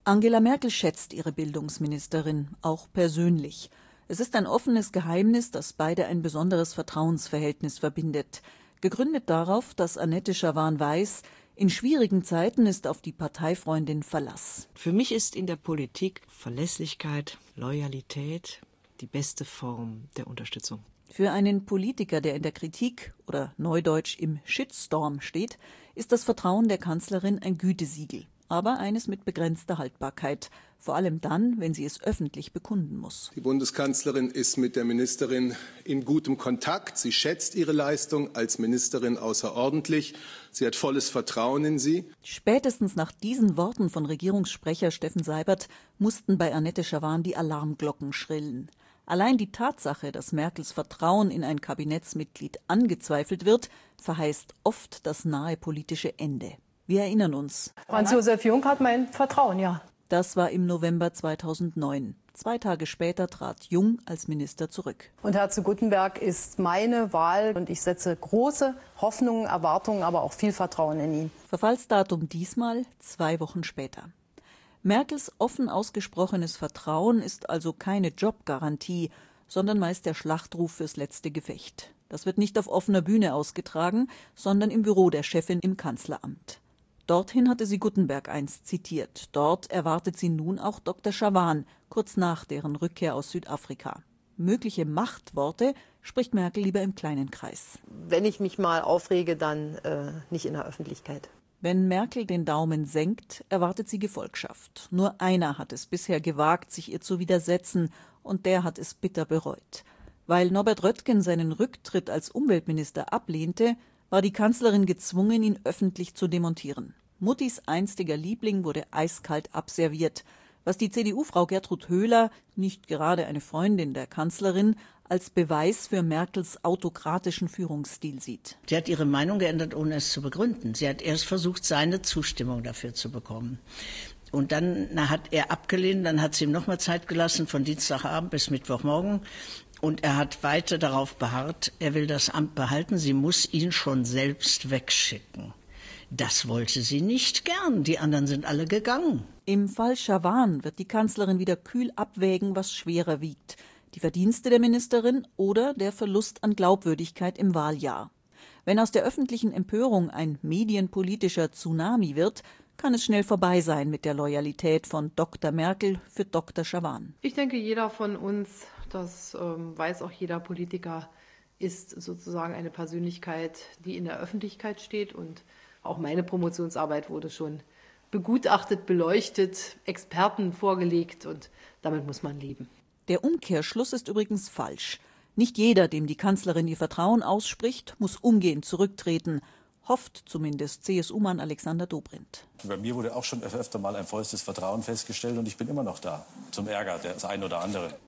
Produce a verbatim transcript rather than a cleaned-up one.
Angela Merkel schätzt ihre Bildungsministerin, auch persönlich. Es ist ein offenes Geheimnis, das beide ein besonderes Vertrauensverhältnis verbindet. Gegründet darauf, dass Annette Schavan weiß, in schwierigen Zeiten ist auf die Parteifreundin Verlass. Für mich ist in der Politik Verlässlichkeit, Loyalität die beste Form der Unterstützung. Für einen Politiker, der in der Kritik oder neudeutsch im Shitstorm steht, ist das Vertrauen der Kanzlerin ein Gütesiegel, aber eines mit begrenzter Haltbarkeit, vor allem dann, wenn sie es öffentlich bekunden muss. Die Bundeskanzlerin ist mit der Ministerin in gutem Kontakt. Sie schätzt ihre Leistung als Ministerin außerordentlich. Sie hat volles Vertrauen in sie. Spätestens nach diesen Worten von Regierungssprecher Steffen Seibert mussten bei Annette Schavan die Alarmglocken schrillen. Allein die Tatsache, dass Merkels Vertrauen in ein Kabinettsmitglied angezweifelt wird, verheißt oft das nahe politische Ende. Wir erinnern uns. Franz Josef Jung hat mein Vertrauen, ja. Das war im November zweitausendneun. Zwei Tage später trat Jung als Minister zurück. Und Herr zu Guttenberg ist meine Wahl und ich setze große Hoffnungen, Erwartungen, aber auch viel Vertrauen in ihn. Verfallsdatum diesmal zwei Wochen später. Merkels offen ausgesprochenes Vertrauen ist also keine Jobgarantie, sondern meist der Schlachtruf fürs letzte Gefecht. Das wird nicht auf offener Bühne ausgetragen, sondern im Büro der Chefin im Kanzleramt. Dorthin hatte sie Guttenberg einst zitiert. Dort erwartet sie nun auch Doktor Schavan, kurz nach deren Rückkehr aus Südafrika. Mögliche Machtworte spricht Merkel lieber im kleinen Kreis. Wenn ich mich mal aufrege, dann äh, nicht in der Öffentlichkeit. Wenn Merkel den Daumen senkt, erwartet sie Gefolgschaft. Nur einer hat es bisher gewagt, sich ihr zu widersetzen, und der hat es bitter bereut. Weil Norbert Röttgen seinen Rücktritt als Umweltminister ablehnte, war die Kanzlerin gezwungen, ihn öffentlich zu demontieren. Muttis einstiger Liebling wurde eiskalt abserviert, was die C D U-Frau Gertrud Höhler, nicht gerade eine Freundin der Kanzlerin, als Beweis für Merkels autokratischen Führungsstil sieht. Sie hat ihre Meinung geändert, ohne es zu begründen. Sie hat erst versucht, seine Zustimmung dafür zu bekommen. Und dann na, hat er abgelehnt, dann hat sie ihm nochmal Zeit gelassen, von Dienstagabend bis Mittwochmorgen. Und er hat weiter darauf beharrt, er will das Amt behalten, sie muss ihn schon selbst wegschicken. Das wollte sie nicht gern, die anderen sind alle gegangen. Im Fall Schavan wird die Kanzlerin wieder kühl abwägen, was schwerer wiegt. Die Verdienste der Ministerin oder der Verlust an Glaubwürdigkeit im Wahljahr. Wenn aus der öffentlichen Empörung ein medienpolitischer Tsunami wird, kann es schnell vorbei sein mit der Loyalität von Doktor Merkel für Doktor Schavan. Ich denke, jeder von uns, das ähm, weiß auch jeder Politiker, ist sozusagen eine Persönlichkeit, die in der Öffentlichkeit steht. Und auch meine Promotionsarbeit wurde schon begutachtet, beleuchtet, Experten vorgelegt und damit muss man leben. Der Umkehrschluss ist übrigens falsch. Nicht jeder, dem die Kanzlerin ihr Vertrauen ausspricht, muss umgehend zurücktreten. Hofft zumindest C S U-Mann Alexander Dobrindt. Bei mir wurde auch schon öfter mal ein vollstes Vertrauen festgestellt und ich bin immer noch da. Zum Ärger des einen oder anderen.